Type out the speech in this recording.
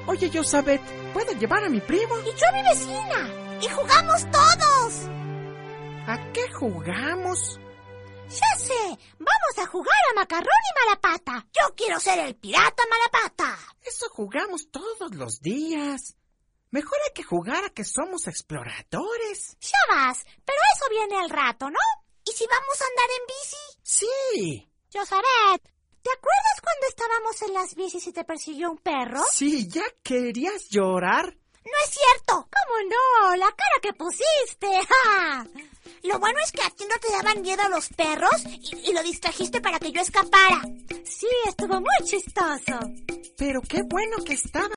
Oye, Yosabet, ¿puedo llevar a mi primo? Y yo a mi vecina. Y jugamos todos. ¿A qué jugamos? Ya sé, vamos a jugar a Macarrón y Malapata. Yo quiero ser el pirata Malapata. Eso jugamos todos los días. Mejor hay que jugar a que somos exploradores. Ya vas, pero eso viene al rato, ¿no? ¿Y si vamos a andar en bici? Sí. Yosabet, ¿te acuerdas cuando estábamos en las bicis y te persiguió un perro? Sí, ¿ya querías llorar? No es cierto. ¿Cómo no? La cara que pusiste. ¡Ja! Lo bueno es que a ti no te daban miedo los perros y lo distrajiste para que yo escapara. Sí, estuvo muy chistoso. Pero qué bueno que estaba